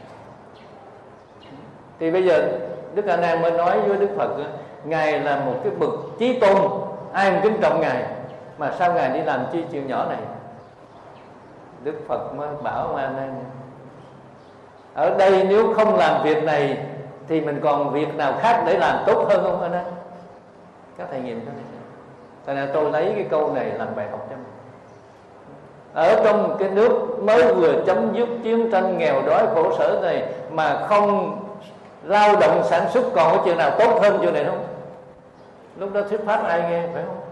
thì bây giờ Đức A Nan mới nói với Đức Phật á, Ngài là một cái bậc chí tôn, ai cũng kính trọng Ngài, mà sao Ngài đi làm chi chuyện nhỏ này? Đức Phật mới bảo A Nan, ở đây nếu không làm việc này thì mình còn việc nào khác để làm tốt hơn không A Nan? Các thầy nghiệm cái này. Cho nên tôi lấy cái câu này làm bài học cho mình. Ở trong cái nước mới vừa chấm dứt chiến tranh nghèo đói khổ sở này mà không lao động sản xuất, còn có chuyện nào tốt hơn chuyện này không? Lúc đó thuyết pháp ai nghe, phải không?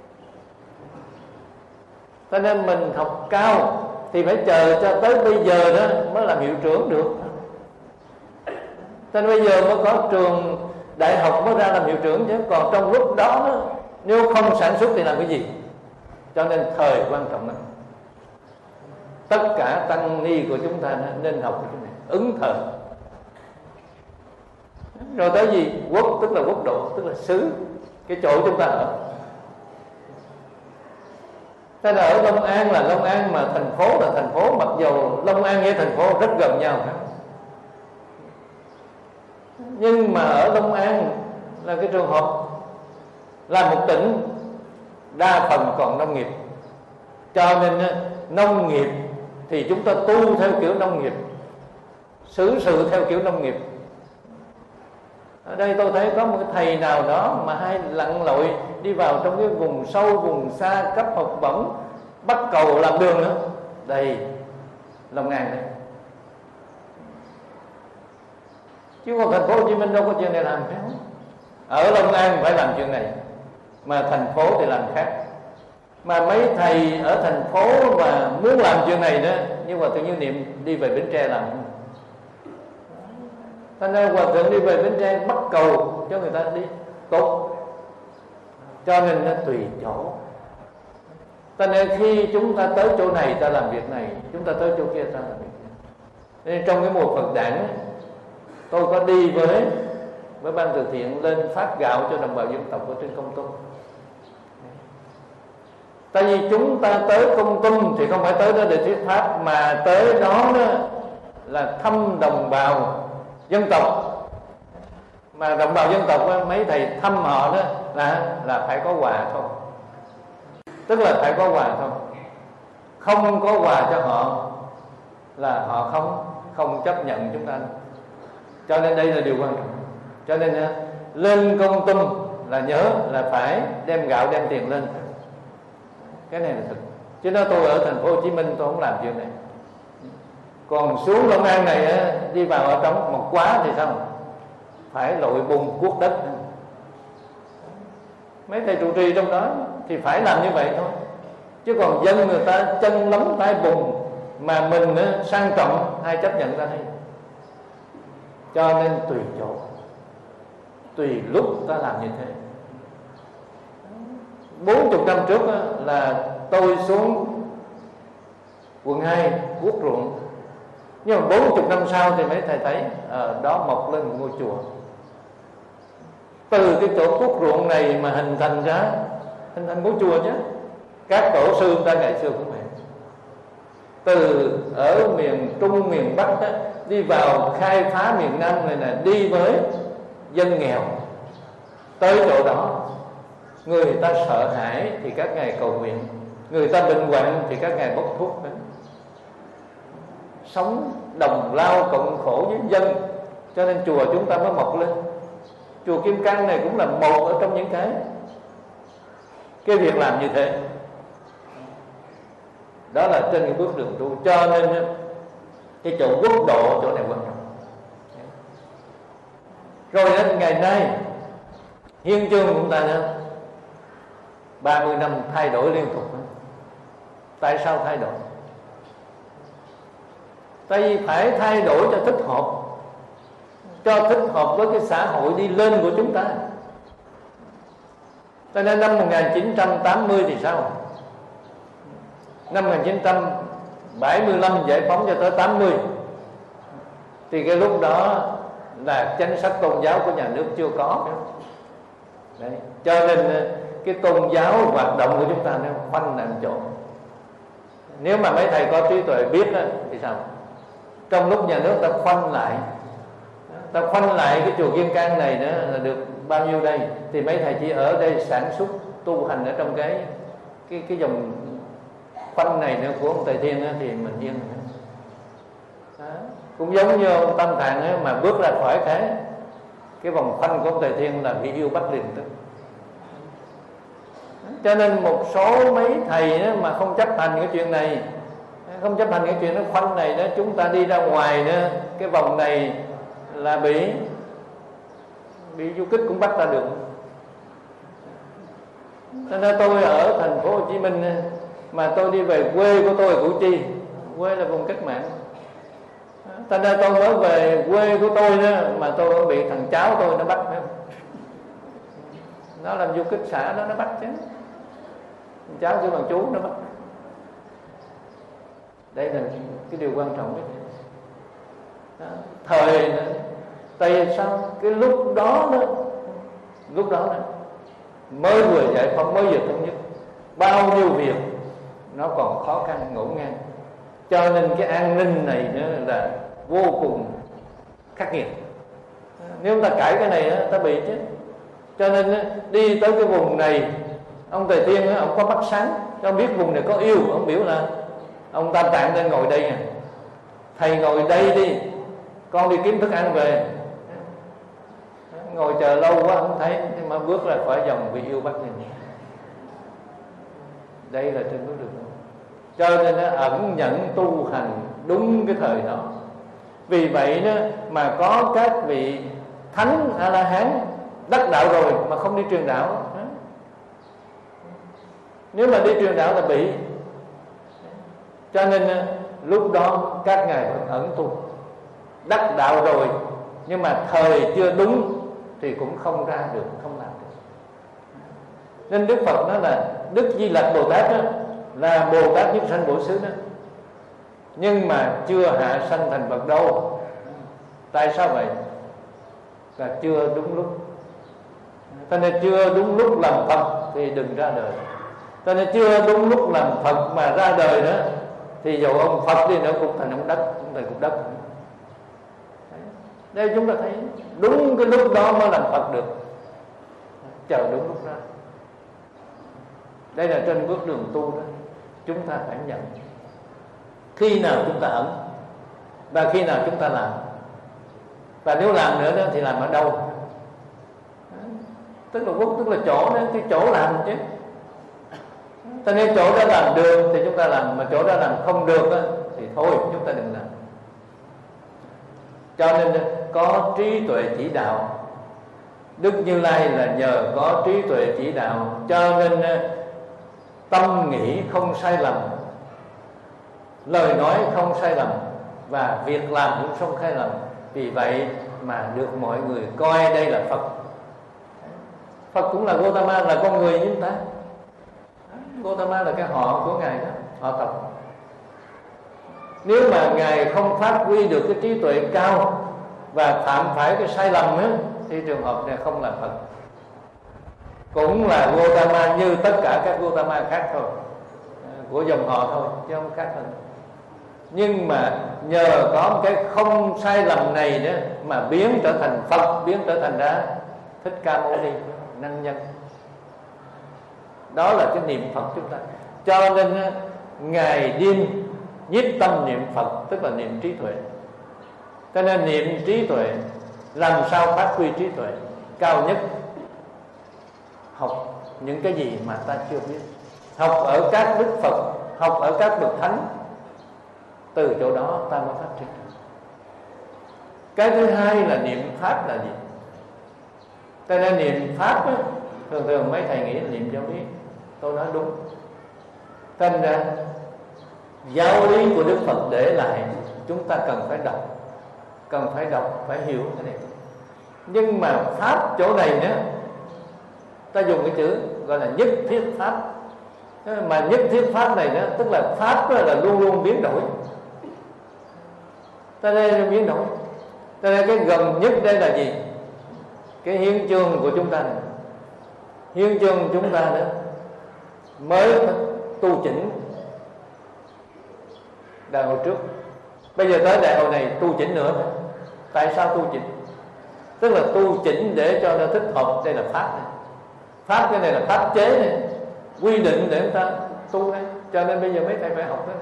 Cho nên mình học cao thì phải chờ cho tới bây giờ đó mới làm hiệu trưởng được. Cho nên bây giờ mới có trường đại học mới ra làm hiệu trưởng chứ. Còn trong lúc đó, đó nếu không sản xuất thì làm cái gì? Cho nên thời quan trọng lắm. Tất cả tăng ni của chúng ta nên học cái này, ứng thời. Rồi tới gì? Quốc, tức là quốc độ, tức là xứ, cái chỗ chúng ta ở. Thế là ở Long An là Long An, mà thành phố là thành phố, mặc dầu Long An với thành phố rất gần nhau. Nhưng mà ở Long An là cái trường hợp là một tỉnh đa phần còn nông nghiệp. Cho nên nông nghiệp thì chúng ta tu theo kiểu nông nghiệp, xử sự theo kiểu nông nghiệp. Ở đây tôi thấy có một cái thầy nào đó mà hay lặn lội đi vào trong cái vùng sâu, vùng xa, cấp học bổng, bắt cầu làm đường nữa. Đây, Long An đấy. Chứ còn thành phố Hồ Chí Minh đâu có chuyện này làm, phải không? Ở Long An phải làm chuyện này, mà thành phố thì làm khác. Mà mấy thầy ở thành phố mà muốn làm chuyện này đó, nhưng mà tự nhiên niệm đi về Bến Tre làm. Thành ra Hòa Thượng đi về Bến Tre bắt cầu cho người ta đi tốt. Cho nên nó tùy chỗ. Cho nên khi chúng ta tới chỗ này ta làm việc này, chúng ta tới chỗ kia ta làm việc này. Nên trong cái mùa Phật đản, tôi có đi với với ban từ thiện lên phát gạo cho đồng bào dân tộc ở trên Công Tum. Tại vì chúng ta tới Công Tum thì không phải tới đó để thuyết pháp, mà tới đó, đó là thăm đồng bào dân tộc. Mà đồng bào dân tộc đó, mấy thầy thăm họ đó là là phải có quà thôi. Tức là phải có quà thôi. Không có quà cho họ là họ không không chấp nhận chúng ta. Cho nên đây là điều quan trọng. Cho nên lên Công Tum là nhớ là phải đem gạo đem tiền lên. Cái này là thật. Chứ đó tôi ở thành phố Hồ Chí Minh tôi không làm chuyện này. Còn xuống Long An này đi vào ở trong một quá thì sao? Phải lội bùn cuốc đất. Mấy thầy trụ trì trong đó thì phải làm như vậy thôi. Chứ còn dân người ta chân lấm tay bùn mà mình sang trọng, ai chấp nhận ta hay. Cho nên tùy chỗ, tùy lúc ta làm như thế. Bốn chục năm trước là tôi xuống quận hai cuốc ruộng. Nhưng mà bốn chục năm sau thì mấy thầy thấy ở đó mọc lên một ngôi chùa. Từ cái chỗ cuốc ruộng này mà hình thành ra hình thành ngôi chùa chứ. Các tổ sư ta ngày xưa cũng vậy. Từ ở miền Trung, miền Bắc đó, đi vào khai phá miền Nam này là đi với dân nghèo. Tới chỗ đó người ta sợ hãi thì các ngài cầu nguyện, người ta bệnh hoạn thì các ngài bốc thuốc đến. Sống đồng lao cộng khổ với dân. Cho nên chùa chúng ta mới mọc lên. Chùa Kim Cang này cũng là một ở trong những cái cái việc làm như thế. Đó là trên cái bước đường tu. Cho nên cái chỗ quốc độ chỗ này quan trọng. Rồi đến ngày nay hiên chương của chúng ta nữa ba mươi năm thay đổi liên tục. Tại sao thay đổi? Tại vì phải thay đổi cho thích hợp, cho thích hợp với cái xã hội đi lên của chúng ta. Cho nên năm một nghìn chín trăm tám mươi thì sao? Năm một nghìn chín trăm bảy mươi lăm giải phóng cho tới tám mươi thì cái lúc đó là chính sách tôn giáo của nhà nước chưa có. Đấy. Cho nên cái tôn giáo hoạt động của chúng ta nó khoanh nằm chỗ. Nếu mà mấy thầy có trí tuệ biết đó, thì sao? Trong lúc nhà nước ta khoanh lại, ta khoanh lại cái chùa Kim Cang này nữa là được bao nhiêu đây, thì mấy thầy chỉ ở đây sản xuất tu hành ở trong cái cái cái dòng khoanh này nữa của ông Tề Thiên đó, thì mình yên. Đó. Cũng giống như ông Tam Tạng ấy, mà bước ra khỏi cái cái vòng khoanh của ông Tề Thiên là bị yêu bắt liền tức. Cho nên một số mấy thầy đó mà không chấp hành cái chuyện này, không chấp hành cái chuyện nó khoanh này đó, chúng ta đi ra ngoài đó, cái vòng này là bị bị du kích cũng bắt ra được. Cho nên tôi ở thành phố Hồ Chí Minh mà tôi đi về quê của tôi ở Củ Chi, quê là vùng cách mạng. Cho nên tôi mới về quê của tôi đó mà tôi vẫn bị thằng cháu tôi nó bắt nữa. Nó làm du kích xã đó nó bắt chứ. Thằng cháu của thằng chú nó bắt. Đây là cái điều quan trọng đó. Thời đó, tại vì sao cái lúc đó đó lúc đó đó mới vừa giải phóng, mới vừa thống nhất, bao nhiêu việc nó còn khó khăn ngổn ngang. Cho nên cái an ninh này nữa là vô cùng khắc nghiệt. Nếu ta cãi cái này ta bị chứ. Cho nên đi tới cái vùng này, ông Tề Thiên ông có mắt sáng, cho biết vùng này có yêu, ông biểu là ông Tam Tạng nên ngồi đây nè, thầy ngồi đây đi, con đi kiếm thức ăn về. Ngồi chờ lâu quá không thấy, nhưng mà bước ra khỏi dòng bị yêu bắt nhìn. Đây là trên bước đường. Cho nên nó ẩn nhẫn tu hành đúng cái thời đó. Vì vậy đó mà có các vị thánh A La Hán đắc đạo rồi mà không đi truyền đạo. Nếu mà đi truyền đạo là bị. Cho nên lúc đó các ngài vẫn ẩn tu, đắc đạo rồi nhưng mà thời chưa đúng thì cũng không ra được, không làm được. Nên Đức Phật nói là Đức Di Lặc Bồ Tát đó, là Bồ Tát nhất sanh bổ xứ đó, nhưng mà chưa hạ sanh thành Phật đâu. Tại sao vậy? Là chưa đúng lúc. Cho nên chưa đúng lúc làm Phật thì đừng ra đời. Cho nên chưa đúng lúc làm Phật mà ra đời đó thì dầu ông Phật đi nữa cũng thành ông đất, cũng thành cục đất. Đây chúng ta thấy đúng cái lúc đó mới làm Phật được, chờ đúng lúc ra. Đây là trên bước đường tu đó, chúng ta phải nhận khi nào chúng ta ẩn và khi nào chúng ta làm. Và nếu làm nữa đó thì làm ở đâu? Tức là quốc tức là chỗ đó, cái chỗ làm chứ. Cho nên chỗ đó làm được thì chúng ta làm, mà chỗ đó làm không được đó, thì thôi chúng ta đừng làm. Cho nên có trí tuệ chỉ đạo. Đức Như Lai là nhờ có trí tuệ chỉ đạo, cho nên tâm nghĩ không sai lầm, lời nói không sai lầm, và việc làm cũng không sai lầm. Vì vậy mà được mọi người coi đây là Phật. Phật cũng là Gotama, là con người như chúng ta. Gotama là cái họ của Ngài đó, họ tộc. Nếu mà Ngài không phát huy được cái trí tuệ cao và phạm phải cái sai lầm ấy, thì trường hợp này không là Phật. Cũng là Gotama như tất cả các Gotama khác thôi, của dòng họ thôi, chứ không khác hơn. Nhưng mà nhờ có một cái không sai lầm này đó mà biến trở thành Phật, biến trở thành ra Thích Ca Mâu Ni, năng nhân. Đó là cái niệm Phật chúng ta. Cho nên Ngài đêm nhiếp tâm niệm Phật, tức là niệm trí tuệ. Cho nên niệm trí tuệ, làm sao phát huy trí tuệ cao nhất? Học những cái gì mà ta chưa biết, học ở các đức Phật, học ở các bậc thánh. Từ chỗ đó ta mới phát triển. Cái thứ hai là niệm pháp là gì? Cho nên niệm pháp đó, thường thường mấy thầy nghĩ là niệm giáo lý. Tôi nói đúng. Thành ra giáo lý của Đức Phật để lại, chúng ta cần phải đọc, cần phải đọc, phải hiểu cái này. Nhưng mà pháp chỗ này nữa, ta dùng cái chữ gọi là nhất thiết pháp. Mà nhất thiết pháp này đó, tức là pháp là luôn luôn biến đổi. Ta đây biến đổi. Ta đây cái gần nhất đây là gì? Cái hiến chương của chúng ta này. Hiến chương chúng ta đó mới tu chỉnh đại hội trước. Bây giờ tới đại hội này tu chỉnh nữa. Tại sao tu chỉnh? Tức là tu chỉnh để cho nó thích hợp. Đây là pháp này. Pháp cái này là pháp chế này, quy định để người ta tu này. Cho nên bây giờ mấy thầy phải học cái này.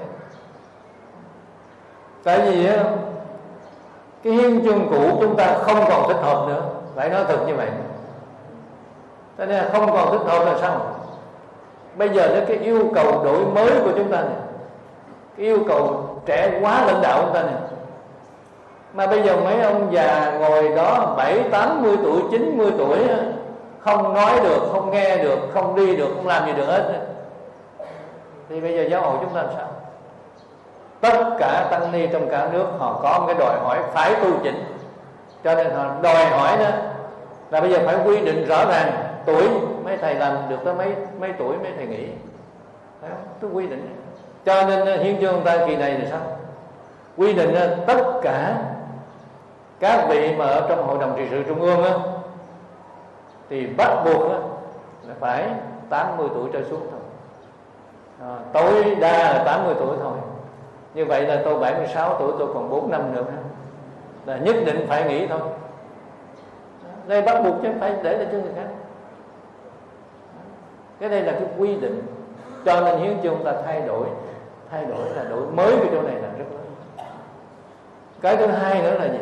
Tại vì cái hiến chương cũ chúng ta không còn thích hợp nữa. Phải nói thật như vậy. Cho nên là không còn thích hợp là sao? Bây giờ đó cái yêu cầu đổi mới của chúng ta này, cái yêu cầu trẻ hóa lãnh đạo chúng ta này. Mà bây giờ mấy ông già ngồi đó bảy, tám mươi tuổi, chín mươi tuổi, không nói được, không nghe được, không đi được, không làm gì được hết. Thì bây giờ giáo hội chúng ta làm sao? Tất cả tăng ni trong cả nước họ có một cái đòi hỏi phải tu chỉnh. Cho nên họ đòi hỏi đó là bây giờ phải quy định rõ ràng tuổi. Mấy thầy làm được tới mấy mấy tuổi mấy thầy nghỉ. Phải không? Tôi quy định. Cho nên hiến chương ta kỳ này là sao? Quy định là tất cả các vị mà ở trong hội đồng trị sự trung ương á, thì bắt buộc á, là phải tám mươi tuổi trở xuống thôi. À, tối đa là tám mươi tuổi thôi. Như vậy là tôi bảy mươi sáu tuổi, tôi còn bốn năm nữa là nhất định phải nghỉ thôi. Đây bắt buộc chứ phải để lại cho người khác. Cái đây là cái quy định. Cho nên hiến chương ta thay đổi, thay đổi là đổi mới cái chỗ này là rất lớn. Cái thứ hai nữa là gì?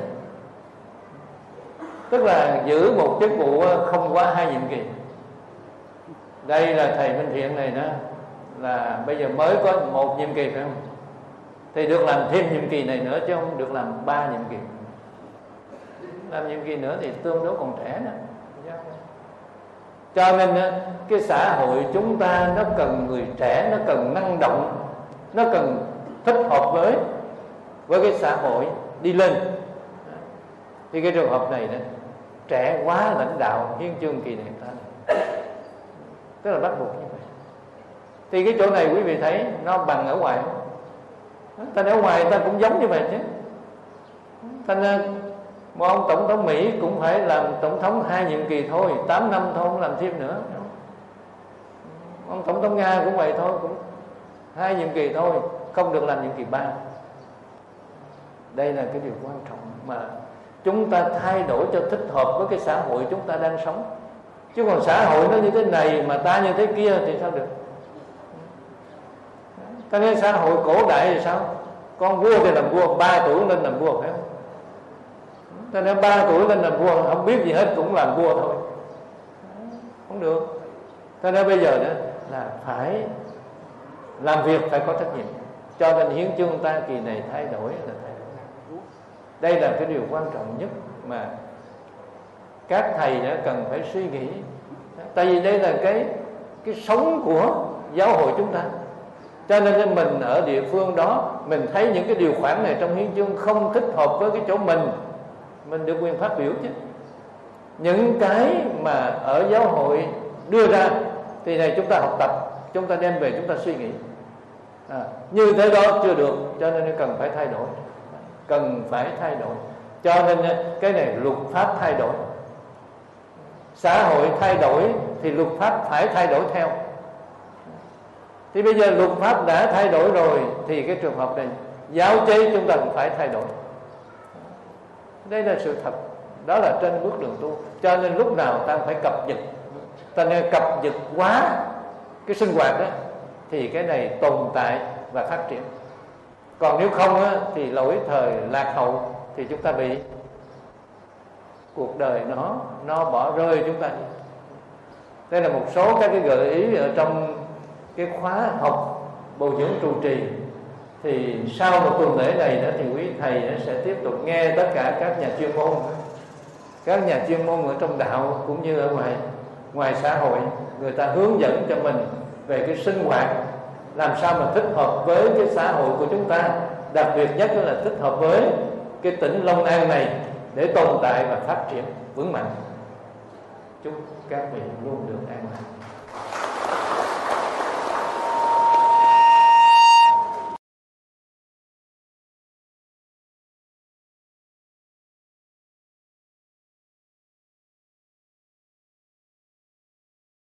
Tức là giữ một chức vụ không quá hai nhiệm kỳ. Đây là thầy Minh Thiện này đó, là bây giờ mới có một nhiệm kỳ phải không? Thì được làm thêm nhiệm kỳ này nữa, chứ không được làm ba nhiệm kỳ. Làm nhiệm kỳ nữa thì tương đối còn trẻ nữa. Cho nên cái xã hội chúng ta nó cần người trẻ, nó cần năng động, nó cần thích hợp với với cái xã hội đi lên. Thì cái trường hợp này đó, trẻ quá lãnh đạo hiến chương kỳ này ta, tức là bắt buộc như vậy. Thì cái chỗ này quý vị thấy nó bằng ở ngoài không? Ta ở ngoài ta cũng giống như vậy chứ. Thành ra một ông tổng thống Mỹ cũng phải làm tổng thống hai nhiệm kỳ thôi, tám năm thôi, không làm thêm nữa. Ông tổng thống Nga cũng vậy thôi, cũng hai nhiệm kỳ thôi, không được làm nhiệm kỳ ba. Đây là cái điều quan trọng mà chúng ta thay đổi cho thích hợp với cái xã hội chúng ta đang sống. Chứ còn xã hội nó như thế này mà ta như thế kia thì sao được? Cho nên xã hội cổ đại thì sao? Con vua thì làm vua, ba tuổi lên làm vua phải không? Cho nên ba tuổi lên làm vua, không biết gì hết cũng làm vua thôi, không được. Cho nên bây giờ đó là phải làm việc, phải có trách nhiệm. Cho nên hiến chương ta kỳ này thay đổi là thay đổi. Đây là cái điều quan trọng nhất mà các thầy đã cần phải suy nghĩ. Tại vì đây là cái cái sống của giáo hội chúng ta. Cho nên mình ở địa phương đó, mình thấy những cái điều khoản này trong hiến chương không thích hợp với cái chỗ mình, mình được quyền phát biểu chứ. Những cái mà ở giáo hội đưa ra thì này chúng ta học tập, chúng ta đem về chúng ta suy nghĩ. À, như thế đó chưa được, cho nên cần phải thay đổi, cần phải thay đổi. Cho nên cái này luật pháp thay đổi, xã hội thay đổi thì luật pháp phải thay đổi theo. Thì bây giờ luật pháp đã thay đổi rồi thì cái trường hợp này giáo chế chúng ta cũng phải thay đổi. Đây là sự thật, đó là trên bước đường tu. Cho nên lúc nào ta phải cập nhật, ta nên cập nhật quá cái sinh hoạt đó, thì cái này tồn tại và phát triển. Còn nếu không á, thì lỗi thời lạc hậu thì chúng ta bị cuộc đời nó nó bỏ rơi chúng ta. Đây là một số các cái gợi ý ở trong cái khóa học bồi dưỡng trụ trì. Thì sau một tuần lễ này đó thì quý thầy sẽ tiếp tục nghe tất cả các nhà chuyên môn, các nhà chuyên môn ở trong đạo cũng như ở ngoài ngoài xã hội, người ta hướng dẫn cho mình về cái sinh hoạt làm sao mà thích hợp với cái xã hội của chúng ta, đặc biệt nhất là thích hợp với cái tỉnh Long An này để tồn tại và phát triển vững mạnh. Chúc các vị luôn được an lành.